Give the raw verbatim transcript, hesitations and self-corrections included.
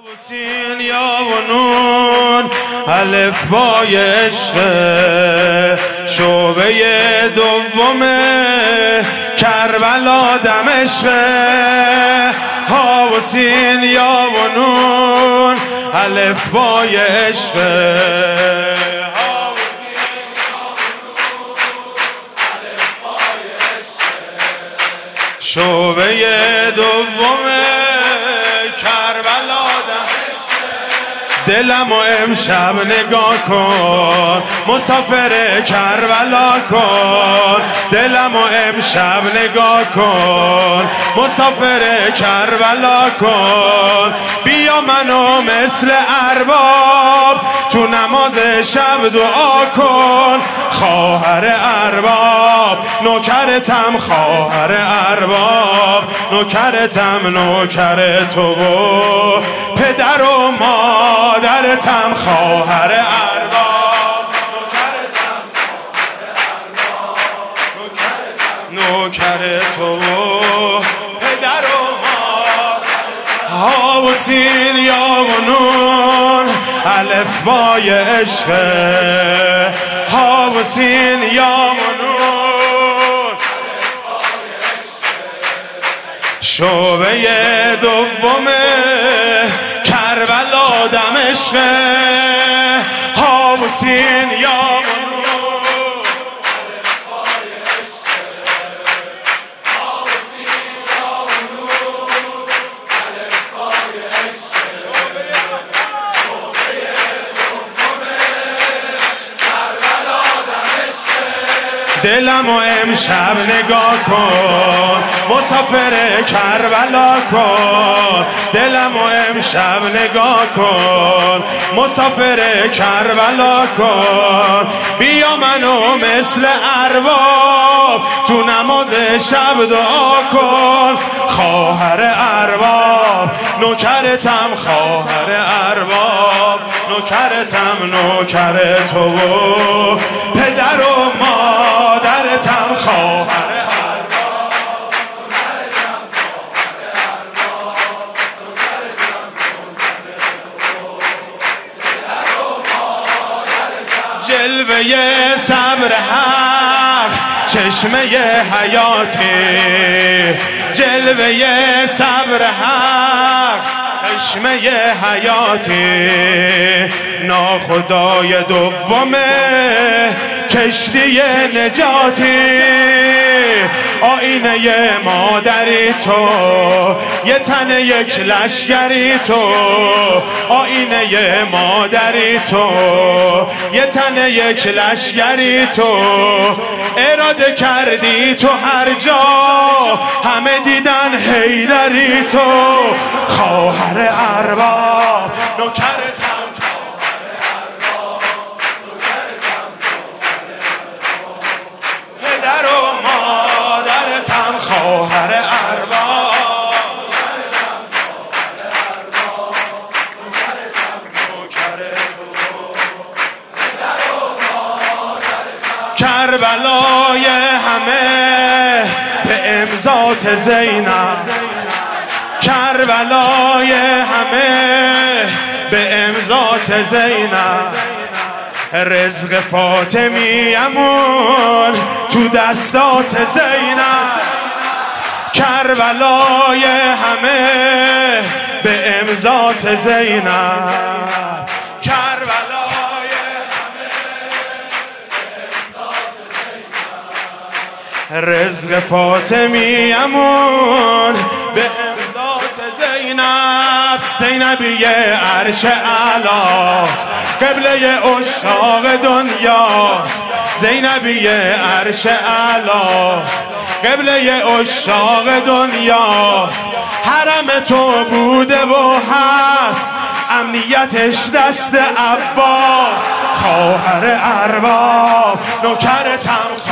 سین یا و نون الف بای عشق شعبه دومه کربلا دمشق ها و سین یا و نون الف بای عشق شعبه دومه کربلا دلم و امشب نگاه کن مسافر کربلا کن دلم و امشب نگاه کن مسافر کربلا کن بیا منو مثل ارباب تو نماز شب دعا کن خواهر ارباب نوکرتم خواهر ارباب نوکرتم نوکر تو و پدر و مادرتم خواهر ارباب نوکرتم نوکر تو و پدر و مادرتم ها و سین یا و نون الف بای عشق ها و سین یا و نون شعبه دومه کربلا دمشق ها و سین یا و نون دلم و امشب نگاه کن مسافر کربلا کن دلم و امشب نگاه کن مسافر کربلا کن بیا منو مثل ارباب تو نماز شب دعا کن خواهر ارباب نوکرتم خواهر ارباب نوکرتم نوکر تو و پدر و مادرتم خواهر جلوه صبر حق چشمه حیاتی جلوه صبر حق چشمه حیاتی ناخدای دومه کشتی نجاتی آینه مادری تو یه تن یک لشگری تو آینه مادری تو یه تن یک لشگری تو اراده کردی تو هر جا همه دیدن حیدری تو خواهر ارباب نوکرتم پدر و مادرتم خواهر ارباب کربلای همه به امضات زینب کربلای همه به امضات زینب رزق فاطمیمون تو دستات زینب کربلای همه به امضات زینب کربلای همه به امضات زینب رزق فاطمیمون به زینب زینبی عرش اعلاست قبله عشاق دنیاست زینبی عرش اعلاست قبله عشاق دنیاست حرم تو بوده و هست امنیتش دست عباس خواهر ارباب نوکرتم